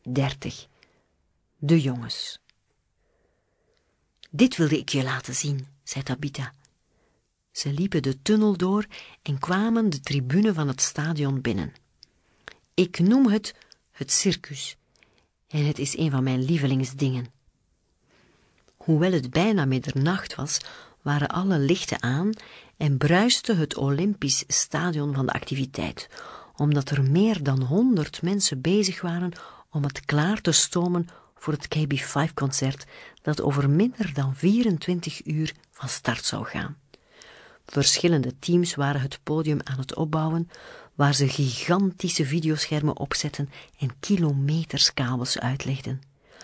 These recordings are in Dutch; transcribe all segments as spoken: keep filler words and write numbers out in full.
dertig. De jongens. Dit wilde ik je laten zien, zei Tabitha. Ze liepen de tunnel door en kwamen de tribune van het stadion binnen. Ik noem het het circus en het is een van mijn lievelingsdingen. Hoewel het bijna middernacht was, waren alle lichten aan en bruiste het Olympisch stadion van de activiteit, omdat er meer dan honderd mensen bezig waren om het klaar te stomen voor het K B vijf concert dat over minder dan vierentwintig uur van start zou gaan. Verschillende teams waren het podium aan het opbouwen, waar ze gigantische videoschermen opzetten en kilometers kabels uitlegden.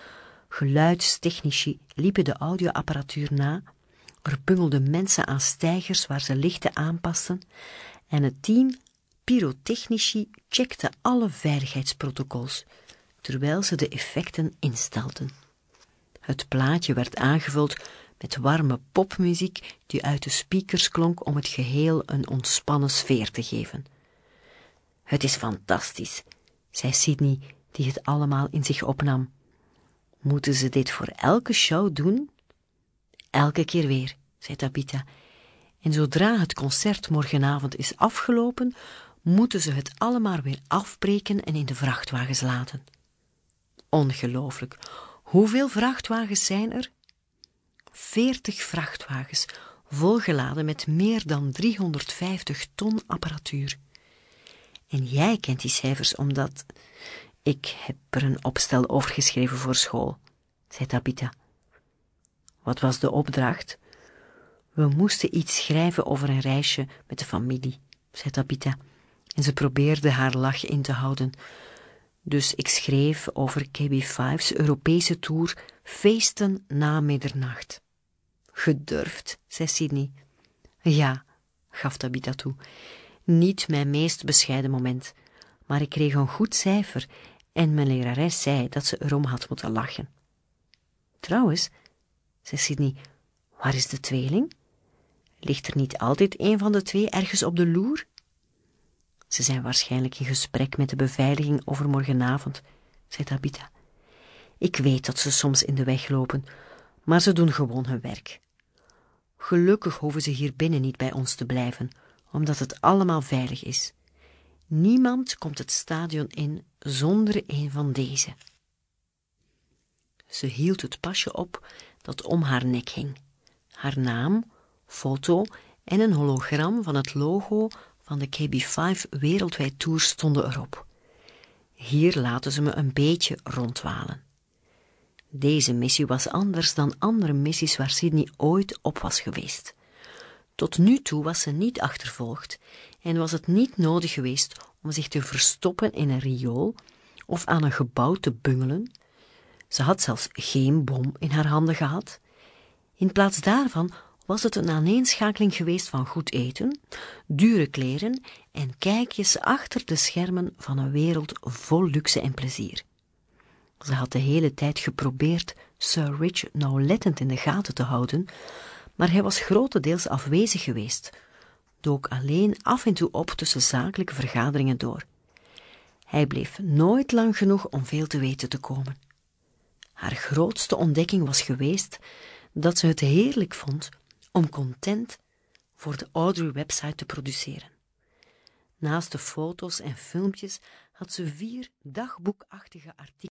Geluidstechnici liepen de audioapparatuur na, er bungelden mensen aan stijgers waar ze lichten aanpasten en het team pyrotechnici checkte alle veiligheidsprotocols, terwijl ze de effecten instelden. Het plaatje werd aangevuld met warme popmuziek die uit de speakers klonk om het geheel een ontspannen sfeer te geven. Het is fantastisch, zei Sydney, die het allemaal in zich opnam. Moeten ze dit voor elke show doen? Elke keer weer, zei Tabitha. En zodra het concert morgenavond is afgelopen, moeten ze het allemaal weer afbreken en in de vrachtwagens laten. Ongelooflijk. Hoeveel vrachtwagens zijn er? Veertig vrachtwagens, volgeladen met meer dan driehonderdvijftig ton apparatuur. En jij kent die cijfers omdat... Ik heb er een opstel over geschreven voor school, zei Tabitha. Wat was de opdracht? We moesten iets schrijven over een reisje met de familie, zei Tabitha. En ze probeerde haar lach in te houden. Dus ik schreef over K B vijf's Europese tour Feesten na middernacht. Gedurfd, zei Sydney. Ja, gaf Tabitha toe. Niet mijn meest bescheiden moment, maar ik kreeg een goed cijfer en mijn lerares zei dat ze erom had moeten lachen. Trouwens, zei Sydney, waar is de tweeling? Ligt er niet altijd een van de twee ergens op de loer? Ze zijn waarschijnlijk in gesprek met de beveiliging over morgenavond, zei Tabitha. Ik weet dat ze soms in de weg lopen, maar ze doen gewoon hun werk. Gelukkig hoeven ze hier binnen niet bij ons te blijven, omdat het allemaal veilig is. Niemand komt het stadion in zonder een van deze. Ze hield het pasje op dat om haar nek hing. Haar naam, foto en een hologram van het logo van de K B vijf Wereldwijd Tour stonden erop. Hier laten ze me een beetje rondwalen. Deze missie was anders dan andere missies waar Sydney ooit op was geweest. Tot nu toe was ze niet achtervolgd en was het niet nodig geweest om zich te verstoppen in een riool of aan een gebouw te bungelen. Ze had zelfs geen bom in haar handen gehad. In plaats daarvan was het een aaneenschakeling geweest van goed eten, dure kleren en kijkjes achter de schermen van een wereld vol luxe en plezier. Ze had de hele tijd geprobeerd Sir Rich nauwlettend in de gaten te houden, maar hij was grotendeels afwezig geweest, dook alleen af en toe op tussen zakelijke vergaderingen door. Hij bleef nooit lang genoeg om veel te weten te komen. Haar grootste ontdekking was geweest dat ze het heerlijk vond om content voor de Audrey-website te produceren. Naast de foto's en filmpjes had ze vier dagboekachtige artikelen